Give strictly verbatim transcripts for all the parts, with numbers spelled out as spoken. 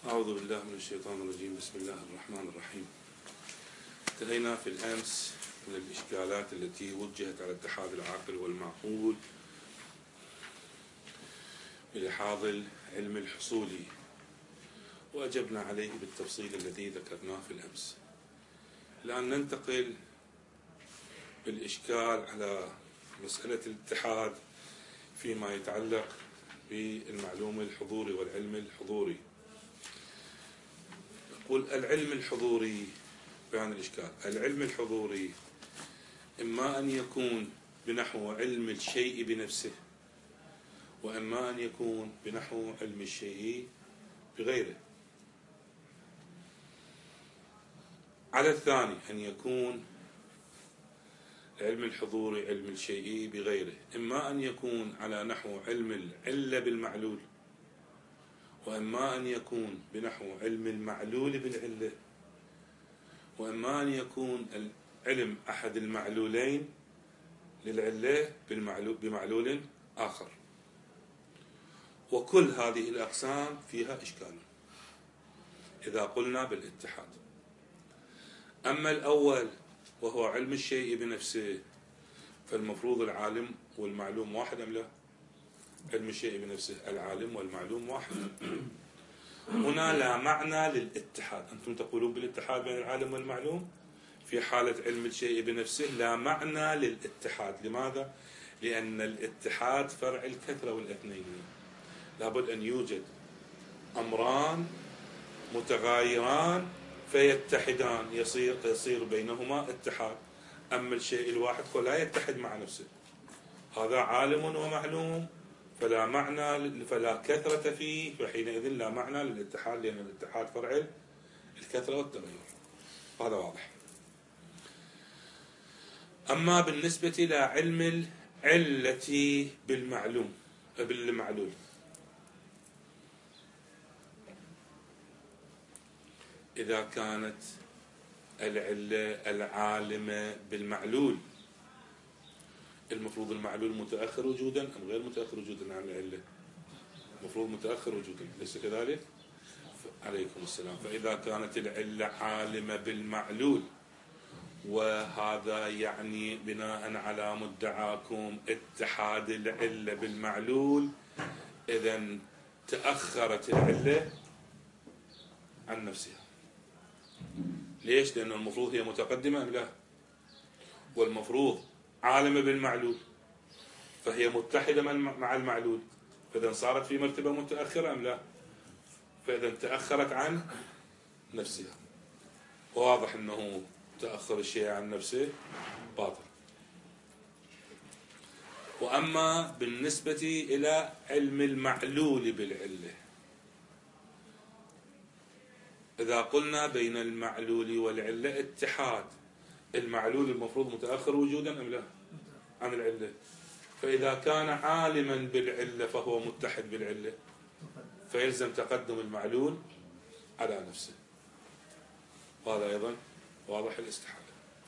أعوذ بالله من الشيطان الرجيم. بسم الله الرحمن الرحيم. انتهينا في الأمس من الإشكالات التي وجهت على اتحاد العاقل والمعقول بلحاظ العلم الحصولي، وأجبنا عليه بالتفصيل الذي ذكرناه في الأمس. الآن ننتقل بالإشكال على مسألة الاتحاد فيما يتعلق بالمعلوم الحضوري والعلم الحضوري. نقول العلم الحضوري، بيان الإشكال. العلم الحضوري إما أن يكون بنحو علم الشيء بنفسه، وإما أن يكون بنحو علم الشيء بغيره. على الثاني أن يكون العلم الحضوري علم الشيء بغيره، إما أن يكون على نحو علم العلة بالمعلول، وإما أن يكون بنحو علم المعلول بالعلة، وإما أن يكون العلم أحد المعلولين للعلة بمعلول آخر. وكل هذه الأقسام فيها إشكال إذا قلنا بالاتحاد. أما الأول وهو علم الشيء بنفسه، فالمفروض العالم والمعلوم واحد أم لا؟ علم الشيء بنفسه العالم والمعلوم واحد. هنا لا معنى للاتحاد. أنتم تقولون بالاتحاد بين العالم والمعلوم. في حالة علم الشيء بنفسه لا معنى للاتحاد. لماذا؟ لأن الاتحاد فرع الكثرة والاثنين. لابد أن يوجد أمران متغايران فيتحدان، يصير يصير بينهما اتحاد. أما الشيء الواحد فلا يتحد مع نفسه. هذا عالم ومعلوم، فلا معنى فلا كثرة فيه، فحينئذ لا معنى للاتحاد، لأن الاتحاد فرع الكثرة والتغير. هذا واضح. أما بالنسبة إلى علم العلة بالمعلوم بالمعلول، إذا كانت العلة العالمة بالمعلول، المفروض المعلول متأخر وجودا أم غير متأخر وجودا عن العلة؟ المفروض متأخر وجودا، ليس كذلك؟ عليكم السلام. فإذا كانت العلة عالمة بالمعلول، وهذا يعني بناء على مدعاكم اتحاد العلة بالمعلول، إذن تأخرت العلة عن نفسها. ليش؟ لأن المفروض هي متقدمة أم لا؟ والمفروض عالمة بالمعلول، فهي متحدة مع المعلول، فإذا صارت في مرتبة متأخرة أم لا؟ فإذا تأخرت عن نفسها. واضح أنه تأخر الشيء عن نفسه باطل. وأما بالنسبة إلى علم المعلول بالعلة، إذا قلنا بين المعلول والعلة اتحاد، المعلول المفروض متأخر وجودا أم لا عن العلة؟ فإذا كان عالما بالعلة فهو متحد بالعلة، فيلزم تقدم المعلول على نفسه. وهذا أيضا واضح الاستحالة.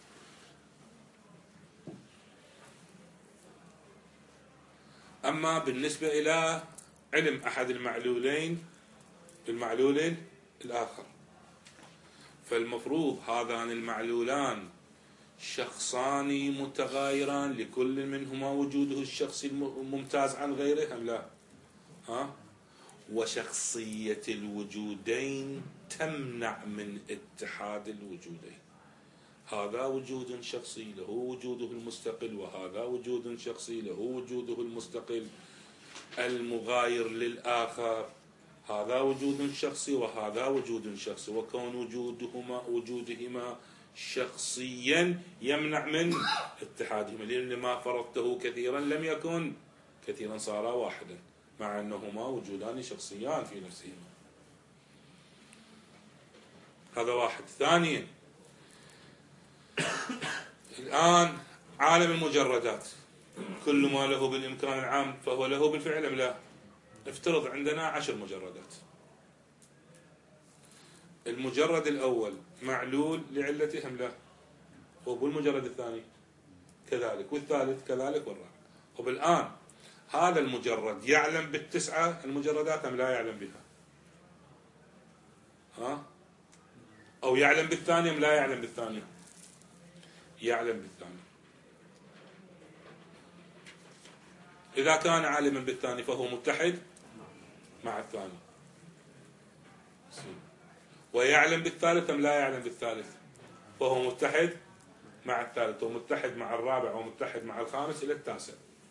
أما بالنسبة إلى علم أحد المعلولين بالمعلول الآخر، فالمفروض هذان المعلولان شخصان متغايران، لكل منهما وجوده الشخصي الممتاز عن غيره أم لا؟ ها؟ وشخصية الوجودين تمنع من اتحاد الوجودين. هذا وجود شخصي له وجوده المستقل، وهذا وجود شخصي له وجوده المستقل المغاير للآخر. هذا وجود شخصي وهذا وجود شخصي، وكون وجودهما وجودهما شخصيا يمنع من اتحادهما، لأن ما فرضته كثيرا لم يكن كثيرا، صارا واحدا، مع أنهما وجودان شخصيان في نفسهما. هذا واحد. ثانيا، الآن عالم المجردات، كل ما له بالإمكان العام فهو له بالفعل أم لا؟ افترض عندنا عشر مجردات. المجرد الأول معلول لعلته أم لا؟ والمجرد الثاني كذلك، والثالث كذلك، والرابع. وبالآن هذا المجرد يعلم بالتسعة المجردات أم لا يعلم بها؟ ها؟ أو يعلم بالثانية أم لا يعلم بالثانية؟ يعلم بالثانية. إذا كان عالما بالثاني فهو متحد مع الثاني، ويعلم بالثالث أم لا يعلم بالثالث؟ فهو متحد مع الثالث ومتحد مع الرابع ومتحد مع الخامس إلى التاسع.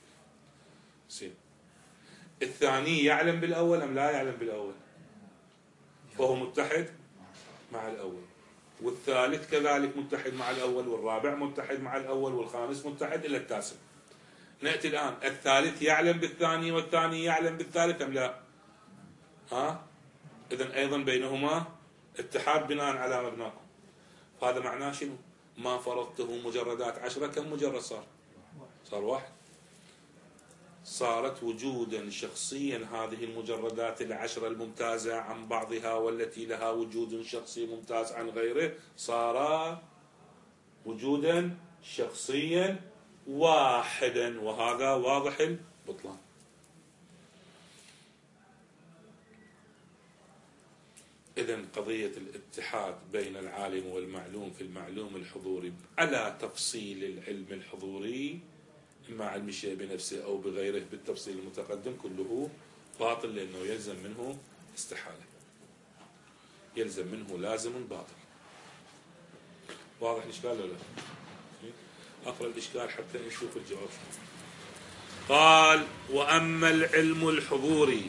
الثاني يعلم بالأول أم لا يعلم بالأول؟ فهو متحد مع الأول، والثالث كذلك متحد مع الأول، والرابع متحد مع الأول، والخامس متحد إلى التاسع. نأتي الآن الثالث يعلم بالثاني والثاني يعلم بالثالث أم لا؟ ها؟ إذن أيضا بينهما اتحاد بناء على مبناكم. هذا معناه شنو؟ ما فرضته مجردات عشرة، كم مجرد صار؟ صار واحد. صارت وجودا شخصيا هذه المجردات العشرة الممتازة عن بعضها والتي لها وجود شخصي ممتاز عن غيره، صار وجودا شخصيا واحدا، وهذا واضح البطلان. إذن قضية الاتحاد بين العالم والمعلوم في المعلوم الحضوري على تفصيل العلم الحضوري، إما علم الشيء بنفسه أو بغيره بالتفصيل المتقدم، كله باطل، لأنه يلزم منه استحالة، يلزم منه لازم باطل. واضح الإشكال ولا لا؟ أقرأ الإشكال حتى نشوف الجواب. قال: وأما العلم الحضوري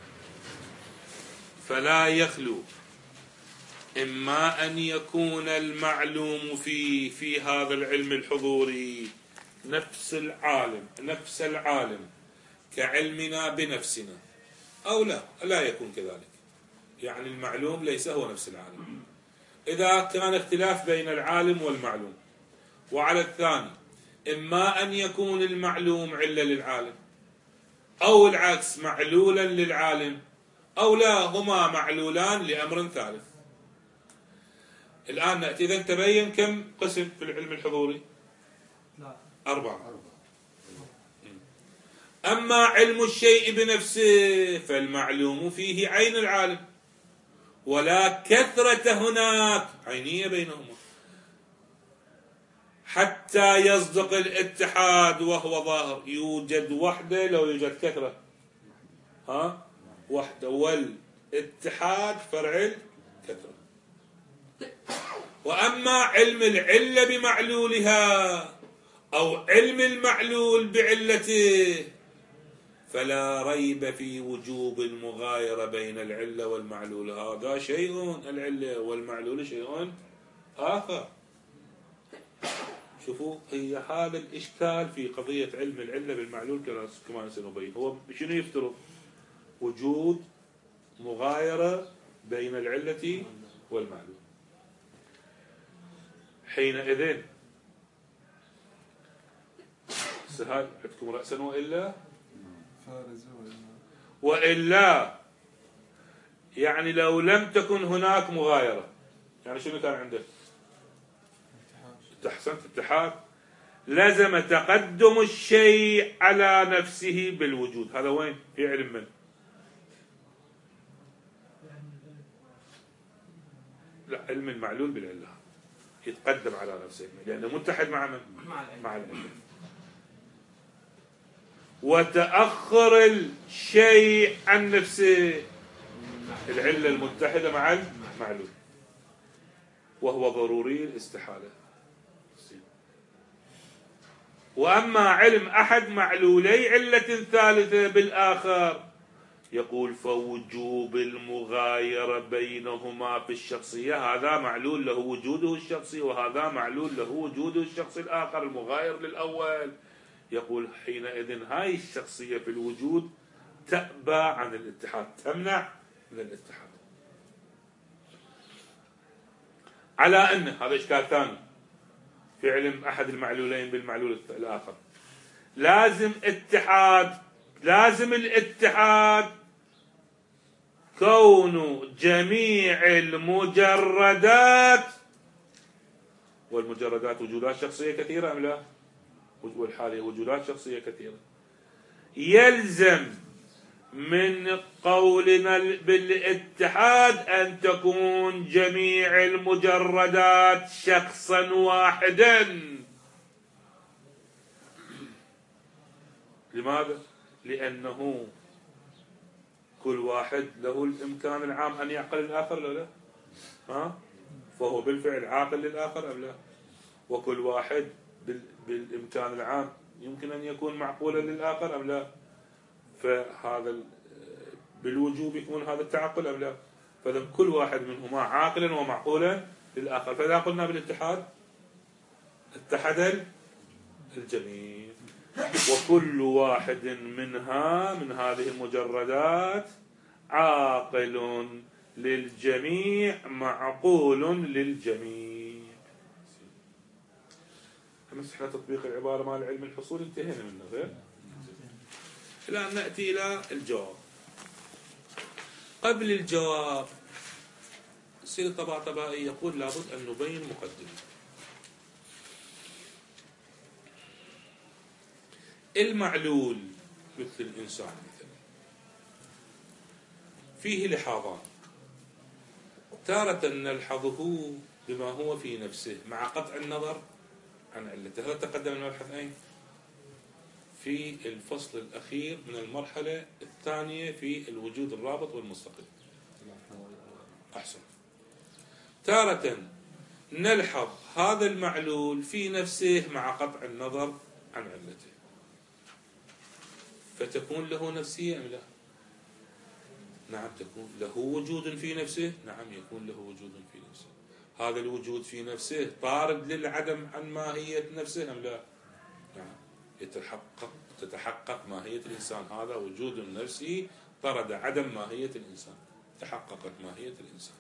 فلا يخلو إما أن يكون المعلوم فيه في هذا العلم الحضوري نفس العالم نفس العالم كعلمنا بنفسنا، أو لا لا يكون كذلك، يعني المعلوم ليس هو نفس العالم. إذا كان اختلاف بين العالم والمعلوم، وعلى الثاني إما أن يكون المعلوم علة للعالم، أو العكس معلولا للعالم، أو لا هما معلولان لأمر ثالث. الآن نأتي إذن تبين كم قسم في العلم الحضوري؟ أربعة. أما علم الشيء بنفسه فالمعلوم فيه عين العالم، ولا كثرة هناك عينية بينهما حتى يصدق الاتحاد وهو ظاهر. يوجد وحدة لو يوجد كثرة، ها وحدة، والاتحاد فرع الكثرة. وأما علم العلة بمعلولها أو علم المعلول بعلته فلا ريب في وجوب المغايرة بين العلة والمعلول. هذا شيء، العلة والمعلول شيء آخر. شوفوا، هي هذا الإشكال في قضية علم العلة بالمعلول كما سنبين. هو شنو يفترض؟ وجود مغايرة بين العلة والمعلول. حينئذ سهل عندكم رأسا وإلا وإلا يعني لو لم تكن هناك مغايرة، يعني شنو كان عندك؟ أحسنت، اتحاد. لزم تقدم الشيء على نفسه بالوجود. هذا وين؟ في علم من؟ لا، علم المعلول بالعلة يتقدم على نفسه لأنه متحد مع من؟ مع العلة. وتأخر الشيء عن نفسه، العلة المتحدة مع المعلول، وهو ضروري الاستحالة. وأما علم أحد معلولي علة ثالثة بالآخر يقول فوجوب المغايرة بينهما في الشخصية. هذا معلول له وجوده الشخصي، وهذا معلول له وجوده الشخصي الآخر المغاير للأول. يقول حينئذ هاي الشخصية في الوجود تأبى عن الاتحاد، تمنع من الاتحاد. على أن هذا إشكال ثاني في علم أحد المعلولين بالمعلول الآخر، لازم اتحاد، لازم الاتحاد كون جميع المجردات، والمجردات وجودات شخصية كثيرة أم لا؟ والحالية وجودات شخصية كثيرة. يلزم من قولنا بالاتحاد أن تكون جميع المجردات شخصا واحدا. لماذا؟ لأنه كل واحد له الإمكان العام أن يعقل الآخر لا لا؟ ها؟ فهو بالفعل عاقل للآخر أم لا؟ وكل واحد بالإمكان العام يمكن أن يكون معقولا للآخر أم لا؟ فهذا بالوجوب يكون هذا التعقل أم لا؟ فإذا كل واحد منهما عاقلا ومعقولا للآخر. فإذا قلنا بالاتحاد اتحد الجميع، وكل واحد منها من هذه المجردات عاقل للجميع معقول للجميع. احنا تطبيق العبارة مال علم الحصول انتهينا منه غير. الآن نأتي إلى الجواب. قبل الجواب السيد الطباطبائي يقول لابد أن نبين مقدمة. المعلول مثل الإنسان مثلا فيه لحاظان، تارة نلحظه بما هو في نفسه مع قطع النظر عن علته. هذا تقدم المبحث أين؟ في الفصل الأخير من المرحلة الثانية في الوجود الرابط والمستقل. أحسن. تارة نلحظ هذا المعلول في نفسه مع قطع النظر عن علته، فتكون له نفسية أم لا؟ نعم تكون له وجود في نفسه. نعم يكون له وجود في نفسه. هذا الوجود في نفسه طارد للعدم عن ماهية نفسه أم لا؟ نعم يتحقق تتحقق ماهية الإنسان. هذا وجود نفسي طرد عدم ماهية الإنسان، تحققت ماهية الإنسان.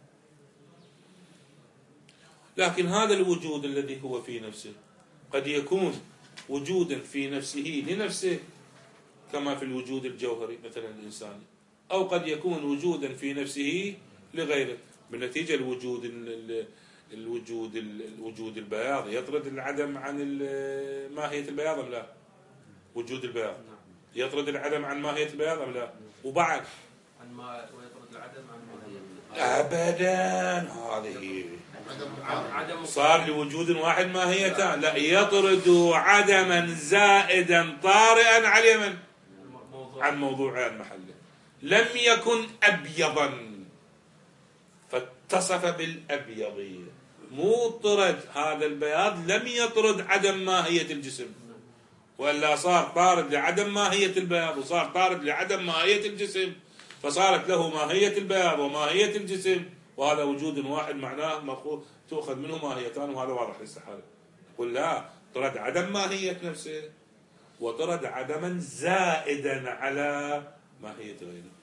لكن هذا الوجود الذي هو في نفسه قد يكون وجودا في نفسه لنفسه كما في الوجود الجوهري مثلا الإنساني، أو قد يكون وجودا في نفسه لغيره. بالنتيجة الوجود الوجود الوجود البياض يطرد العدم عن ماهية البياض أم لا؟ وجود البياض يطرد العدم عن ماهية البياض أم لا؟ وبعد عن ما ويطرد العدم عن ماهية أبدا. هذه صار لوجود واحد ماهيتان. لا، يطرد عدما زائدا طارئا عن اليمن عن موضوع محله. لم يكن أبيضا فاتصف بالأبيضية، مو طرد هذا البياض لم يطرد عدم ماهية الجسم، وإلا صار طارد لعدم ماهية البياض وصار طارد لعدم ماهية الجسم، فصارت له ماهية البياض وماهية الجسم، وهذا وجود واحد معناه مأخوذ تؤخذ منه ماهيتان، وهذا واضح الاستحالة. قل لا، طرد عدم ماهية نفسه وطرد عدما زائدا على ماهية غيره،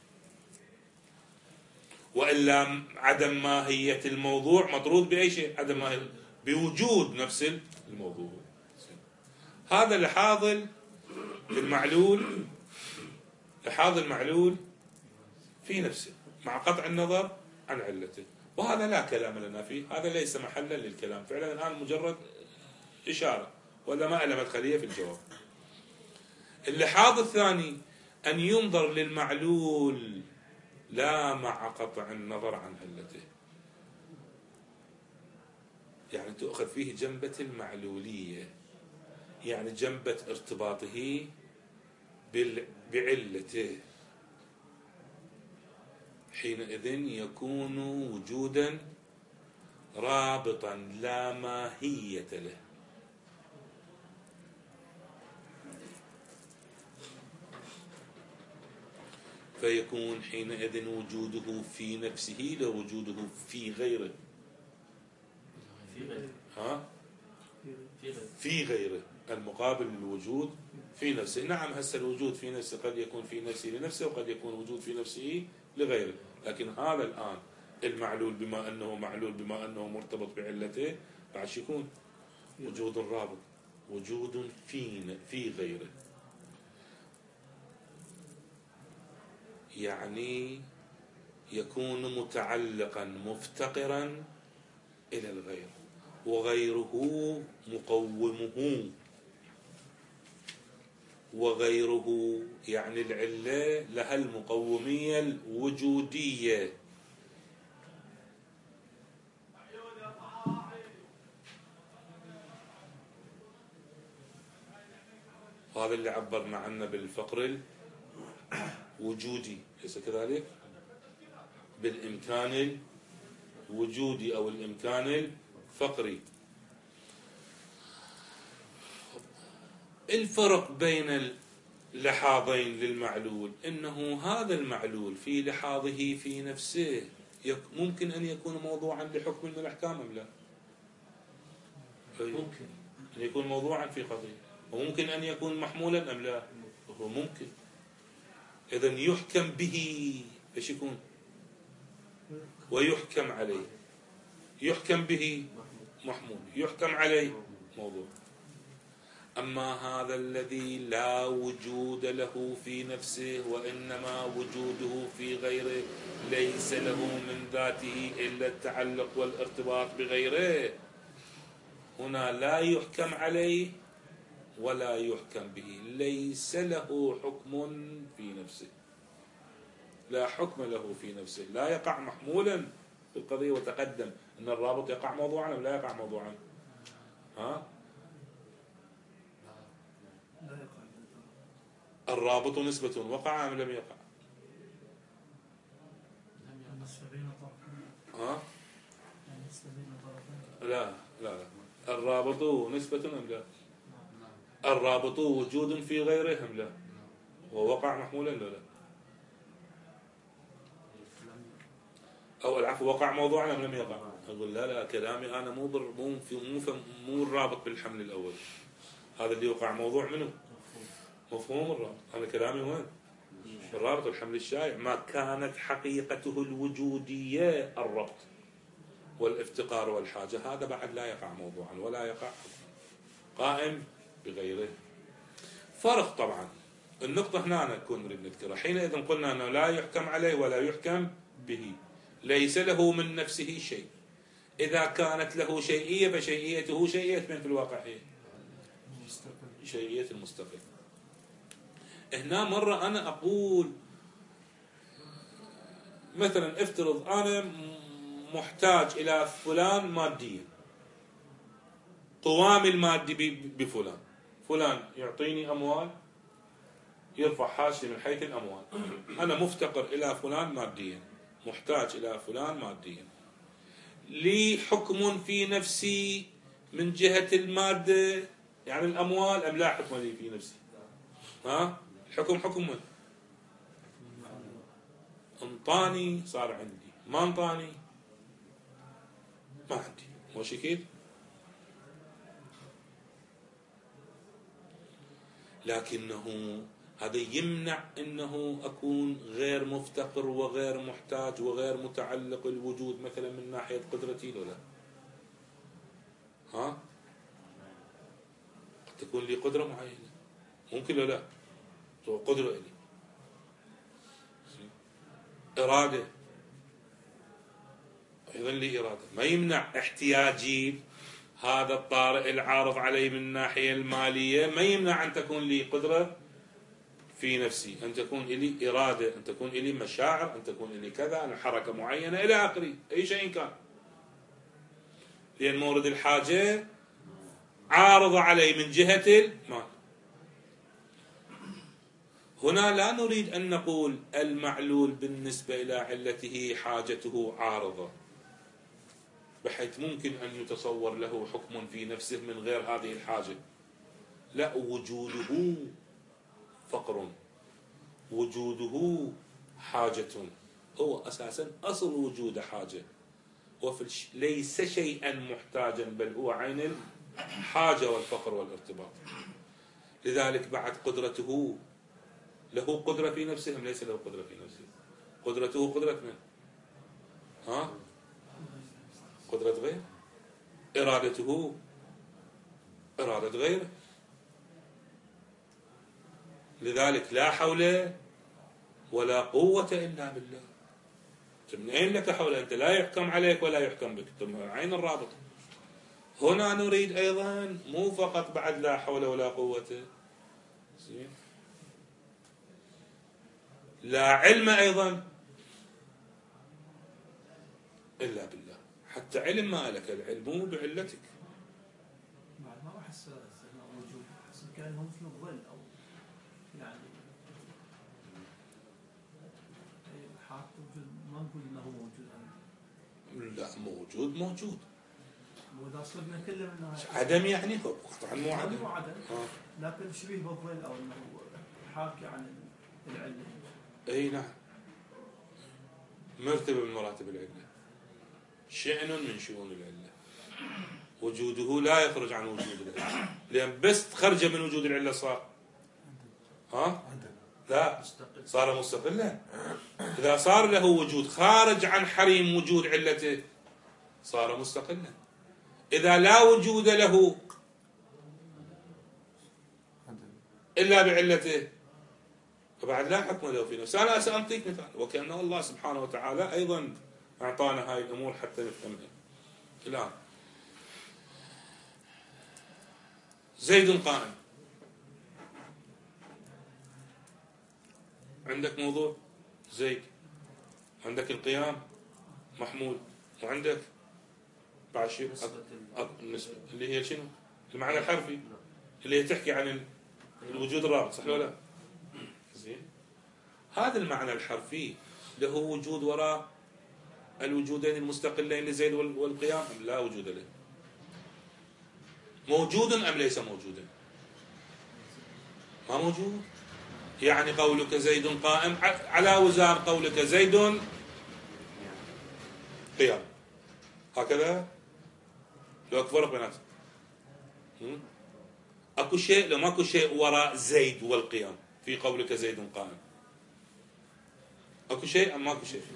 وإلا عدم ماهية الموضوع مطرود بأي شيء، عدم ماهية بوجود نفس الموضوع. هذا لحاظ المعلول، لحاظ المعلول في نفسه مع قطع النظر عن علته، وهذا لا كلام لنا فيه، هذا ليس محلا للكلام فعلا. الآن مجرد إشارة ولا ما له مدخلية في الجواب. اللحاظ الثاني أن ينظر للمعلول لا مع قطع النظر عن علته، يعني تؤخذ فيه جنبة المعلولية، يعني جنبة ارتباطه بعلته، حينئذ يكون وجودا رابطا لا ماهية له. فيكون حينئذ وجوده في نفسه لا وجوده في غيره. في غيره ها؟ في غيره المقابل للوجود في نفسه. نعم هسه الوجود في نفسه قد يكون في نفسه لنفسه وقد يكون وجود في نفسه لغيره، لكن هذا الآن المعلول بما أنه معلول بما أنه مرتبط بعلته بعد يكون وجود رابط، وجود في في غيره، يعني يكون متعلقا مفتقرا إلى الغير، وغيره مقومه. وغيره، يعني العلة لها المقومية الوجودية. هذا اللي عبرنا عنه بالفقر الوجودي، ليس كذلك؟ بالإمكان الوجودي أو الإمكان الفقري. الفرق بين اللحاظين للمعلول إنه هذا المعلول في لحاظه في نفسه ممكن أن يكون موضوعا لحكم من الأحكام أم لا؟ ممكن أن يكون موضوعا في قضية، وممكن أن يكون محمولا أم لا؟ هو ممكن. إذن يحكم به ايش يكون؟ ويحكم عليه. يحكم به محمول، يحكم عليه موضوع. أما هذا الذي لا وجود له في نفسه وإنما وجوده في غيره، ليس له من ذاته إلا التعلق والارتباط بغيره، هنا لا يحكم عليه ولا يحكم به، ليس له حكم في نفسه، لا حكم له في نفسه، لا يقع محمولا في القضية. وتقدم أن الرابط يقع موضوعا أو لا يقع موضوعا؟ ها؟ الرابط نسبة وقع أم لم يقع؟ ها؟ لا لا لا. الرابط نسبة أم لا؟ الرابط وجود في غيره أم لا؟ ووقع محمولا ولا لا؟ أو العفو وقع موضوعا أم لم يقع؟ أقول لا لا، كلامي أنا مو بر مو في مو في مو الرابط بالحمل الأول، هذا اللي وقع موضوع منه مفهوم الرابط. أنا كلامي وين؟ الرابط الحمل الشائع ما كانت حقيقته الوجودية الربط والافتقار والحاجة، هذا بعد لا يقع موضوعا ولا يقع قائم بغيره. فرق طبعا. النقطة هنا نكون نريد نذكرها. حينئذ قلنا أنه لا يحكم عليه ولا يحكم به، ليس له من نفسه شيء. إذا كانت له شيئية فشيئيته شيئية من في الواقعية؟ شيئية المستقل. هنا مرة أنا أقول مثلا افترض أنا محتاج إلى فلان ماديا، قوامي المادي بفلان، فلان يعطيني أموال، يرفع حاجتي من حيث الأموال، أنا مفتقر إلى فلان ماديا، محتاج إلى فلان ماديا، لي حكم في نفسي من جهة المادة يعني الأموال أم لا حكم لي في نفسي؟ ها؟ الحكم حكم من؟ انطاني صار عندي، ما انطاني ما عندي. ماشي كيف؟ لكنه هذا يمنع انه اكون غير مفتقر وغير محتاج وغير متعلق الوجود مثلا من ناحية قدرتي ولا؟ ها؟ قد تكون لي قدرة معينة، ممكن ولا لا؟ قدرة لي، إرادة، أيضا لي إرادة، ما يمنع احتياجي هذا الطارئ العارض علي من الناحية المالية، ما يمنع أن تكون لي قدرة في نفسي، أن تكون لي إرادة، أن تكون لي مشاعر، أن تكون لي كذا، أن حركة معينة إلى آخره، أي شيء كان، لأن مورد الحاجة عارض علي من جهة المال. هنا لا نريد أن نقول المعلول بالنسبة إلى علته حاجته عارضة بحيث ممكن أن يتصور له حكم في نفسه من غير هذه الحاجة، لا، وجوده فقر، وجوده حاجة، هو أساسا أصل وجود حاجة، وفي ليس شيئا محتاجا بل هو عين الحاجة والفقر والارتباط. لذلك بعد قدرته، له قدرة في نفسه أم ليس له قدرة في نفسه؟ قدرته قدرة من؟ ها؟ قدرة غير، إرادته إرادة غيره. لذلك لا حول ولا قوة إلا بالله. من أين لك حول؟ أنت لا يحكم عليك ولا يحكم بك، عين الرابط. هنا نريد أيضا مو فقط بعد لا حول ولا قوة، لا علم أيضا إلا بالله، حتى علم ما لك العلم بعلتك. بعد ما راح احس موجود، احس كانهم مثل الظل او يعني حاط وجود، ما نقول انه موجود. لا موجود موجود، واذا صدقنا كله انه عدم يعني هو قطعا مو عدم عدم، وعدم، آه. لكن شبيه بالظل او انه حاكي عن العلم. اي نعم، مرتبه من مراتب العله، شأن من شؤون العله، وجوده لا يخرج عن وجود العله، لان بس خرج من وجود العله صار ها لا صار مستقلا. اذا صار له وجود خارج عن حريم وجود علته صار مستقلا. اذا لا وجود له الا بعلته فبعد لا حكم له في نفسه. انا سأعطيك مثال، وكأن الله سبحانه وتعالى ايضا اعطانا هاي الامور حتى نفهمها. الان زيد قائم، عندك موضوع زيد، عندك القيام محمول، وعندك بعد شيء النسبة اللي هي شنو؟ المعنى الحرفي اللي هي تحكي عن الوجود الرابط، صح ولا لا؟ زين، هذا المعنى الحرفي له وجود وراء الوجودين المستقلين لزيد والقيام أم لا وجود له؟ موجود أم ليس موجودا؟ ما موجود. يعني قولك زيد قائم على وزان قولك زيد قيام، هكذا. لو فرق بيناتهم، اكو شيء لو ماكو شيء وراء زيد والقيام في قولك زيد قائم، اكو شيء ام ماكو شيء؟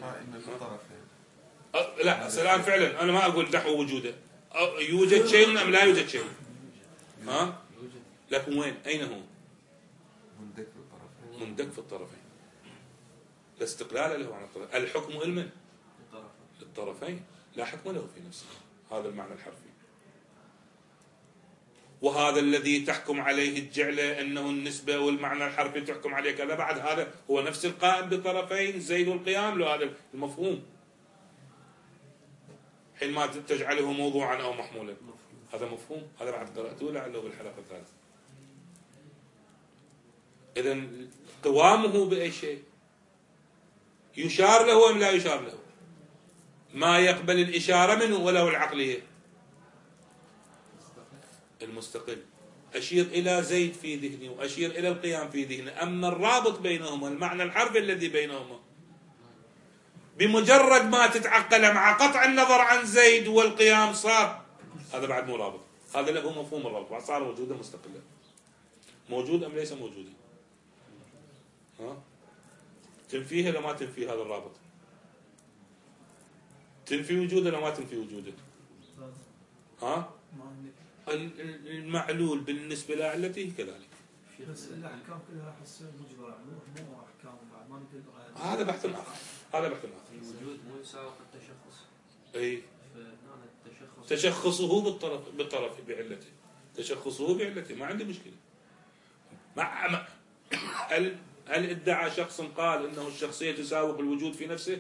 أه لا الان فعلا انا ما اقول دحو وجوده، يوجد شيء ام لا يوجد شيء؟ ها لكن وين اين هو؟ مندك في الطرفين، مندك في الطرفين، لا استقلال له عن الطرفين. الحكم لمن؟ للطرفين، لا حكم له في نفسه. هذا المعنى الحرفي، وهذا الذي تحكم عليه الجعلة أنه النسبة والمعنى الحرفي تحكم عليه كذا، بعد هذا هو نفس القائم بطرفين زيد والقيام له هذا المفهوم، حينما تجعله موضوعا أو محمولا، هذا مفهوم. هذا بعد قرأته لعله بالحلقة الثالثة. إذن قوامه بأي شيء؟ يشار له أم لا يشار له؟ ما يقبل الإشارة منه وله العقلية المستقل. أشير إلى زيد في ذهني وأشير إلى القيام في ذهني، أما الرابط بينهما المعنى الحرفي الذي بينهما بمجرد ما تتعقل مع قطع النظر عن زيد والقيام صار هذا بعد مو رابط، هذا له مفهوم الرابط، صار وجودا مستقلا. موجود أم ليس موجودا؟ ها تنفيه ولا ما تنفي هذا الرابط؟ تنفي وجوده ولا ما تنفي وجوده؟ ها المعلول بالنسبة لعلته كذلك. بس الأحكام كلها أحس مجبرة، مو أحكام بعد ما نقدر. هذا بحث آخر، هذا بحث آخر. الوجود مو يساوي التشخص. أي التشخص تشخصه بالطرف بالطرف بعلته، تشخصه بعلته ما عندي مشكلة. مع هل هل ادعى شخص قال إنه الشخصية تساوق الوجود في نفسه؟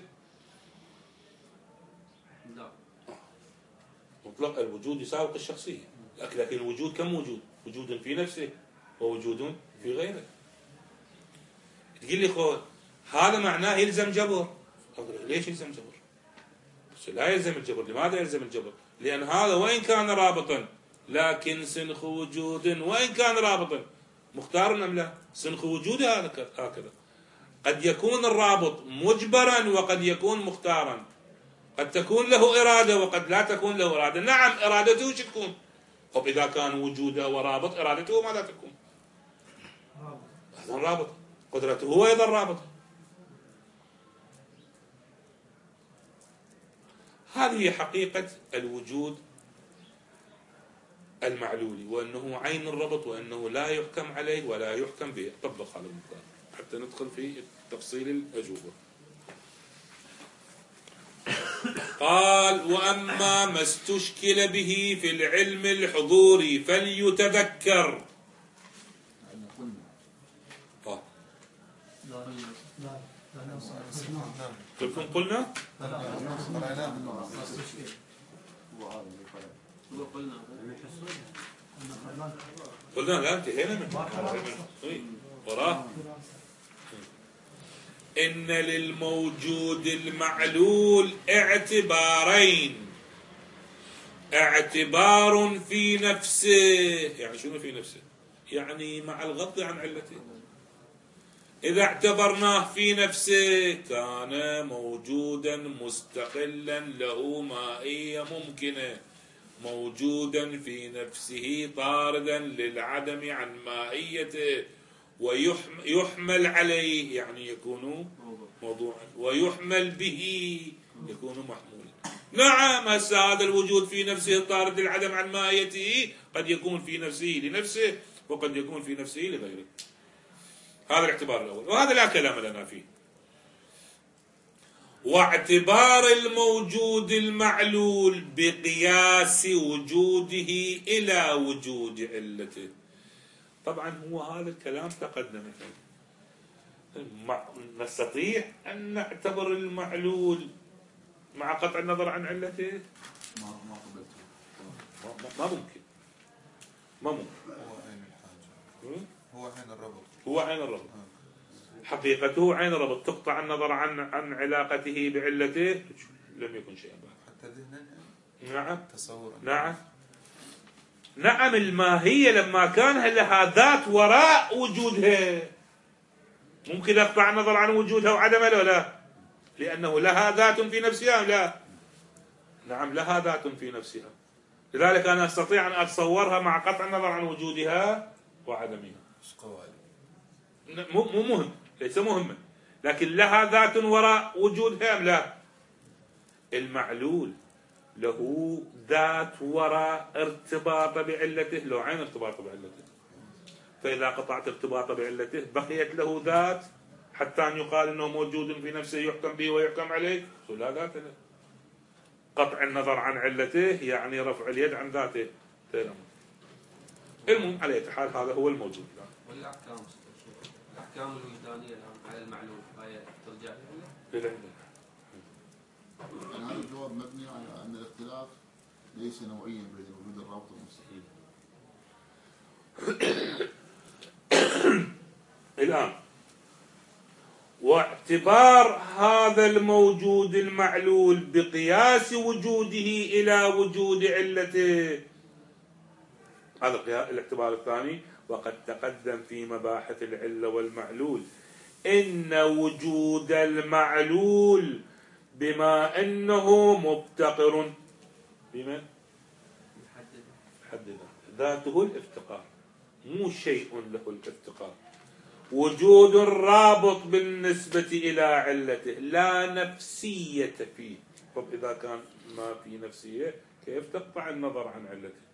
لا، مطلق الوجود يساوق الشخصية، لكن الوجود كم وجود؟ وجود في نفسه ووجود في غيره. تقول لي خو هذا معناه يلزم جبر. أقول ليش يلزم جبر؟ بس لا يلزم الجبر. لماذا يلزم الجبر؟ لأن هذا وإن كان رابطا لكن سنخ وجود وإن كان رابطا مختار أم لا؟ سنخ وجود هذا هكذا. قد يكون الرابط مجبرا وقد يكون مختارا، قد تكون له إرادة وقد لا تكون له إرادة. نعم إرادته وش تكون؟ طب إذا كان وجوده ورابط إرادته ماذا تكون؟ هذا رابط، قدرته هو أيضا رابط. هذه حقيقة الوجود المعلولي، وأنه عين الربط، وأنه لا يحكم عليه ولا يحكم به. طبق هذا المقدار حتى ندخل في تفصيل الأجوبة. قال: وأما ما استشكل به في العلم الحضوري فليتذكر. كلكم قلنا قلنا لا انتهينا من وراه. إن للموجود المعلول اعتبارين، اعتبار في نفسه، يعني شنو في نفسه؟ يعني مع الغض عن علته. إذا اعتبرناه في نفسه كان موجودا مستقلا له مائية ممكنة، موجودا في نفسه طاردا للعدم عن مائيته، ويحمل عليه يعني يكون موضوعا، ويحمل به يكون محمولا. نعم هسه هذا الوجود في نفسه طارد العدم عن مائيته قد يكون في نفسه لنفسه وقد يكون في نفسه لغيره. هذا الاعتبار الأول، وهذا لا كلام لنا فيه. واعتبار الموجود المعلول بقياس وجوده إلى وجود علته. طبعا هو هذا الكلام تقدم. نستطيع أن نعتبر المعلول مع قطع النظر عن علته؟ ما ما قبلته. ما ممكن، ما ممكن. هو عين الحاجة، هو عين الربط، هو عين الربط، حقيقته عين الربط، تقطع النظر عن عن علاقته بعلته لم يكن شيئا بعد. حتى ذهنا نعم تصور. نعم نعم الماهية لما كان لها ذات وراء وجودها ممكن اقطع النظر عن وجودها وعدمها ولا لا؟ لأنه لها ذات في نفسها لا؟ نعم لها ذات في نفسها، لذلك أنا أستطيع أن أتصورها مع قطع النظر عن وجودها وعدمها. مو مهم، ليس مهما، لكن لها ذات وراء وجودها أم لا؟ المعلول له ذات وراء ارتباط بعلته، لو عين ارتباط بعلته، فإذا قطعت ارتباط بعلته بقيت له ذات حتى أن يقال أنه موجود في نفسه يحكم به ويحكم عليه، لا ذات له. قطع النظر عن علته يعني رفع اليد عن ذاته. المهم على أي حال هذا هو الموجود. والأحكام الأحكام الوجدانية الآن على المعلوم هاي ترجع له؟ يعني هذا الجواب مبني على أن الاختلاف ليس نوعيا بين وجود الرابط والمستقيم. الآن واعتبار هذا الموجود المعلول بقياس وجوده إلى وجود علته، هذا الاعتبار الثاني، وقد تقدم في مباحث العلة والمعلول إن وجود المعلول بما أنه مفتقر بمن؟ حدد ذاته الافتقار، مو شيء له الافتقار، وجود رابط بالنسبة إلى علته لا نفسية فيه. طب إذا كان ما في نفسية كيف تقطع النظر عن علته؟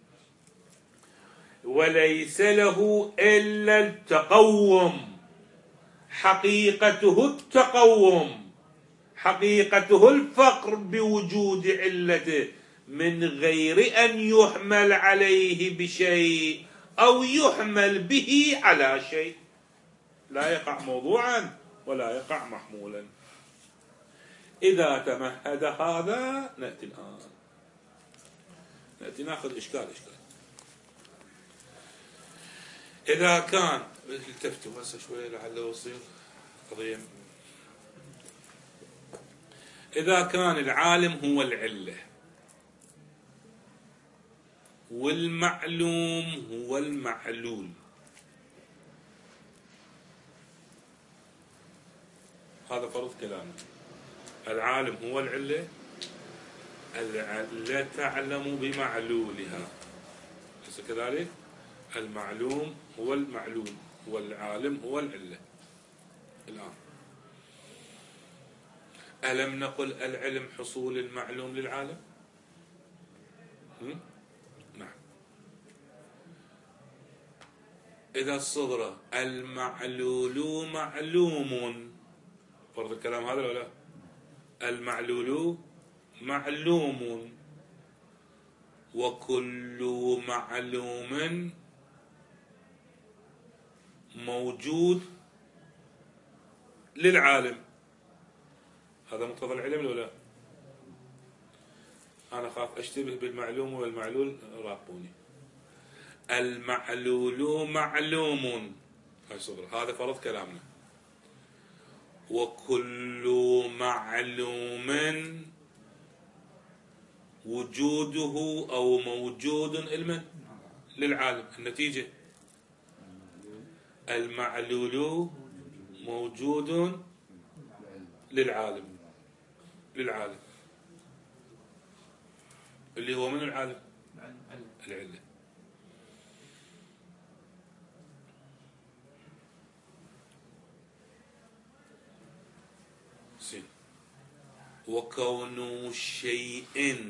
وليس له إلا التقوم، حقيقته التقوم، حقيقته الفقر بوجود علته من غير أن يحمل عليه بشيء أو يحمل به على شيء، لا يقع موضوعا ولا يقع محمولا. إذا تمهد هذا نأتي الآن نأتي نأخذ إشكال إشكال إذا كان التفتوا هسه شوية لعله يصير قضية. إذا كان العالم هو العلة والمعلوم هو المعلول، هذا فرض كلامه. العالم هو العلة، العلة تعلم بمعلولها، أليس كذلك؟ المعلوم هو المعلول والعالم هو العلة. الآن ألم نقل العلم حصول المعلوم للعالم؟ نعم. إذا الصغرى المعلول معلوم، فرض الكلام هذا ولا لا؟ المعلول معلوم، وكل معلوم موجود للعالم. هذا مقتضى العلم ولا لا؟ أنا خاف أشتبه بالمعلوم والمعلول، راقبوني. المعلول معلوم، هاي صغرى، هذا فرض كلامنا. وكل معلوم وجوده أو موجود علما للعالم. النتيجة المعلول موجود للعالم، للعالم اللي هو من العالم؟ العلة. سين. وكون شيء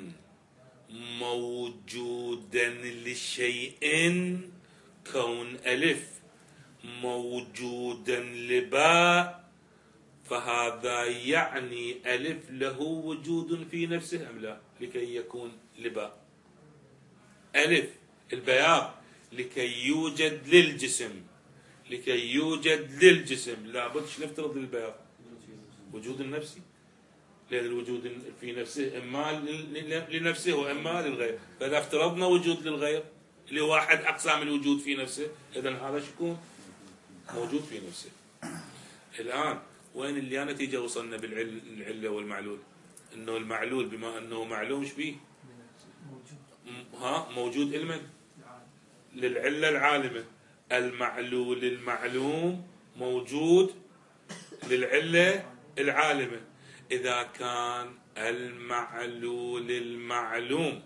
موجودا لشيء، كون ألف موجودا لباء، فهذا يعني ألف له وجود في نفسه أم لا؟ لكي يكون لباء ألف البياض لكي يوجد للجسم، لكي يوجد للجسم لابد نفترض للبياض وجود النفسي، لأن الوجود في نفسه إما لنفسه وإما للغير. فإذا افترضنا وجود للغير اللي هو أحد أقسام الوجود في نفسه، إذن هذا شكون موجود في نفسه. الآن وين اللي نتيجة وصلنا بالعلة والمعلول؟ إنه المعلول بما أنه معلوم ايش بيه؟ ها موجود علما للعلة العالمة. المعلول المعلوم موجود للعلة العالمة. إذا كان المعلول المعلوم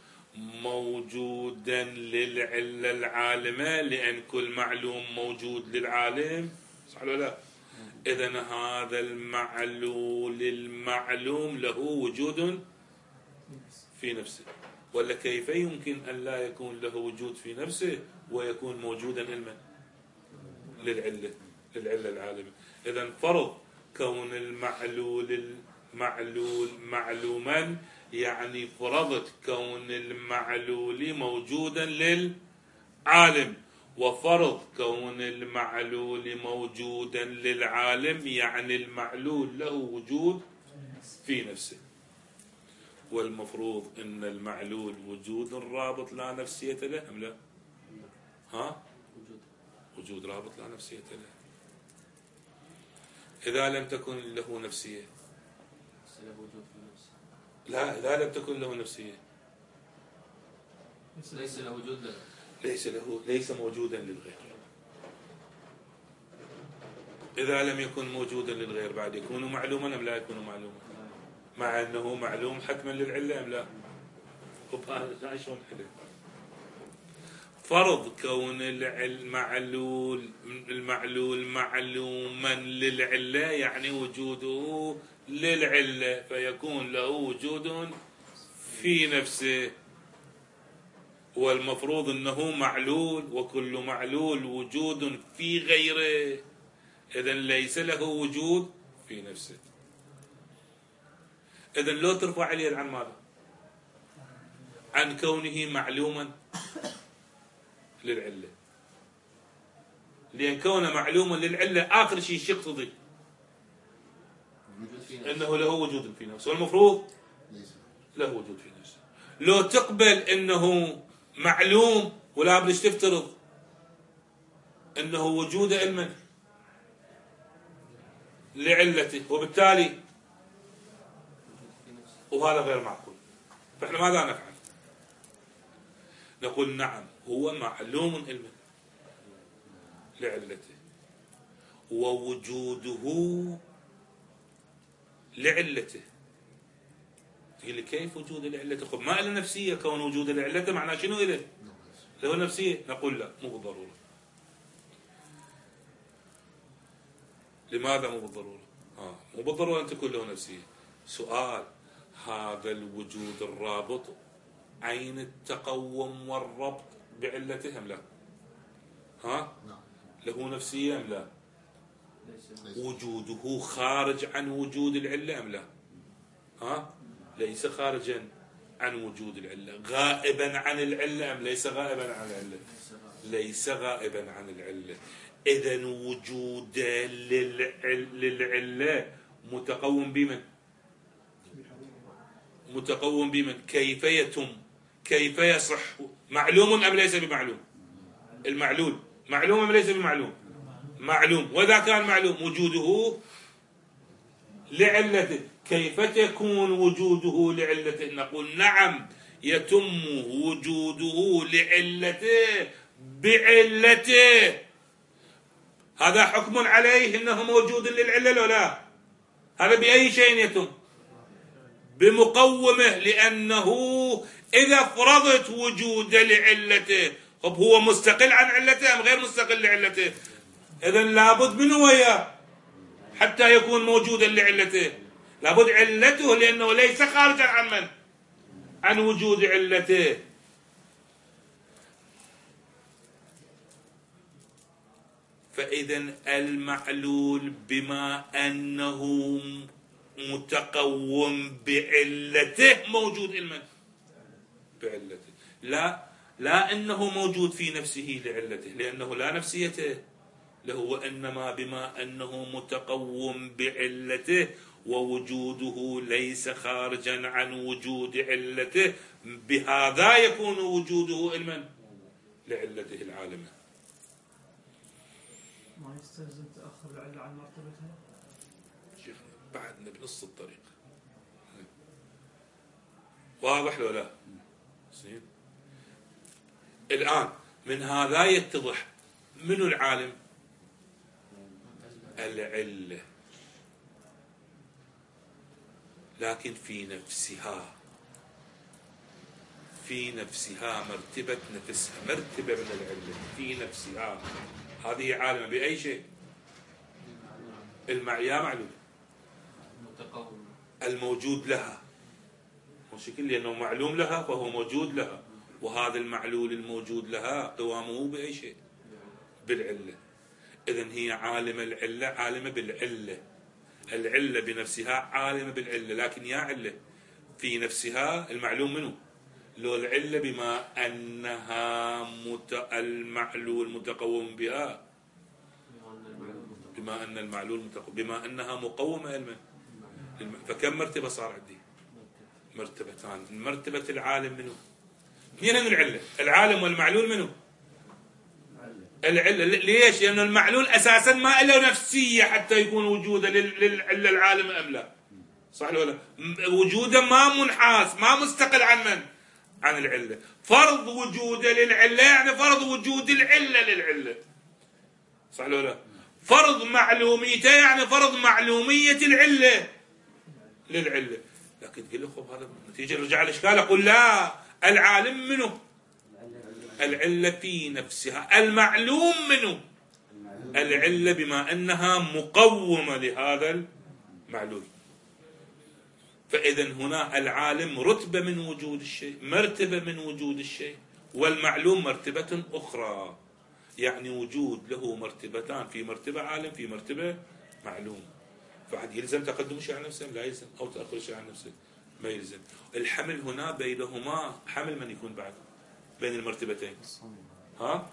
موجودا للعلة العالمة، لأن كل معلوم موجود للعالم، صح ولا لا؟ إذن هذا المعلول المعلوم له وجود في نفسه. ولا كيف يمكن أن لا يكون له وجود في نفسه ويكون موجودا علما للعلة للعلة العالمة؟ إذن فرض كون المعلول المعلول معلوما، يعني فرضت كون المعلول موجودا للعالم. وفرض كون المعلول موجودا للعالم يعني المعلول له وجود في نفسه. والمفروض ان المعلول وجود رابط لا نفسية له ام لا؟ ها؟ وجود رابط لا نفسية له. إذا لم تكن له نفسية، لا إذا لم تكن له نفسية ليس له وجود له، ليس له ليس موجودا للغير. إذا لم يكن موجودا للغير بعد يكون معلوما أم لا يكون معلوما؟ مع أنه معلوم حتما للعلة أم لا؟ شلون حلو؟ فرض كون المعلول المعلول معلوما للعلة يعني وجوده للعلة، فيكون له وجود في نفسه. والمفروض أنه معلول، وكل معلول وجود في غيره، إذن ليس له وجود في نفسه. إذن لو ترفع اليد عن ماذا؟ عن كونه معلوما للعلة، لأن كونه معلوما للعلة آخر شيء يقتضي أنه له وجود في نفسه، والمفروض له وجود في نفسه. لو تقبل أنه معلوم ولا بدش تفترض أنه وجود علما لعلته، وبالتالي وهذا غير معقول. فإحنا ماذا نفعل؟ نقول نعم هو معلوم علما لعلته ووجوده لعلته. تقول لي كيف وجود لعلته؟ خب ما له نفسية، كون وجود لعلته معناه شنو له؟ له نفسية؟ نقول لا، مو بالضرورة. لماذا مو بالضرورة؟ آه مو بالضرورة أن تكون له نفسية. سؤال: هذا الوجود الرابط عين التقوم والربط بعلته أم لا؟ ها؟ له نفسية أم لا؟ وجوده خارج عن وجود العلة أم لا؟ ها؟ ليس خارجا عن وجود العلة. غائبا عن العلة أم ليس غائبا عن العلة؟ ليس غائبا عن العلة. إذن وجود للعل- للعلة متقوم بمن؟ متقوم بمن؟ كيف يتم؟ كيف يصح؟ معلوم أم ليس بمعلوم؟ المعلول معلوم أم ليس بمعلوم؟ معلوم. وإذا كان معلوم وجوده لعلته، كيف تكون وجوده لعلته؟ نقول نعم، يتم وجوده لعلته بعلته. هذا حكم عليه انه موجود للعله لو لا؟ هذا باي شيء يتم؟ بمقومه، لانه اذا فرضت وجود لعلته، طب هو مستقل عن علته ام غير مستقل لعلته؟ اذا لابد منه وياه حتى يكون موجودا لعلته، لابد علته، لانه ليس خارجا عن من؟ عن وجود علته. فإذا المعلول بما أنه متقوم بعلته موجود علما بعلته، لا لا أنه موجود في نفسه لعلته، لأنه لا نفسيته له، وإنما بما أنه متقوم بعلته ووجوده ليس خارجا عن وجود علته، بهذا يكون وجوده علما لعلته العالمة. ما يستلزم تأخر العلة عن مرتبتها؟ شيخ بعدنا بنص الطريق. واضح لو لا؟ زين. الآن من هذا يتضح منو العالم؟ العلة، لكن في نفسها في نفسها مرتبة نفسها، مرتبة من العلة في نفسها. هذه عالمة بأي شيء؟ المع يا معلوم متقوم الموجود لها، وشكل لأنه معلوم لها فهو موجود لها، وهذا المعلول الموجود لها قوامه بأي شيء؟ بالعلة. إذن هي عالمة العلة، عالمة بالعلة، العلة بنفسها عالمة بالعلة، لكن يا علة في نفسها المعلوم منه؟ لو العلة بما أنها مت... المعلول متقوم بها، بما أن المعلول متقوم، بما أنها مقومة علما، فكم مرتبة صار عندي؟ مرتبتان. مرتبة العالم منه؟ مين العلة؟ العالم والمعلول منه؟ العلة. ليش؟ لأن المعلول أساسا ما له نفسية حتى يكون وجوده للعلة العالم أم لا؟ صح ولا لا؟ وجوده ما منحاز، ما مستقل عن من؟ عن العلة. فرض وجوده للعلة يعني فرض وجود العلة للعلة، صح ولا لا؟ فرض معلوميته يعني فرض معلومية العلة للعلة. لكن قل خب هذا نتيجة رجع الإشكال، أقول لا، العالم منه؟ العلة في نفسها، المعلوم منه؟ العلة بما أنها مقومة لهذا المعلول. فإذا هنا العالم رتبة من وجود الشيء، مرتبة من وجود الشيء، والمعلوم مرتبة أخرى، يعني وجود له مرتبتان، في مرتبة عالم في مرتبة معلوم. فحد يلزم تقدم شيء عن نفسه؟ لا يلزم. أو تأخر شيء عن نفسه؟ ما يلزم. الحمل هنا بينهما حمل من يكون بعد بين المرتبتين؟ ها؟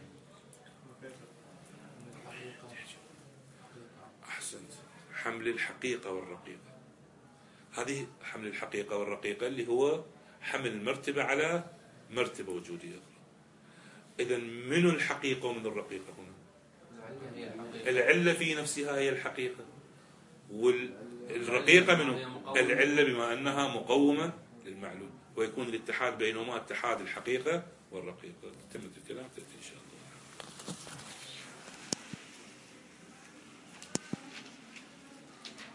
أحسنت. حمل الحقيقة والرقيقة. هذه حمل الحقيقة والرقيقة اللي هو حمل المرتبة على مرتبة وجودية أخرى. إذن من الحقيقة ومن الرقيقة هنا؟ العلة في نفسها هي الحقيقة، والرقيقة منه؟ العلة بما أنها مقومة للمعلوم، ويكون الاتحاد بينهما اتحاد الحقيقة والرقيقة. تم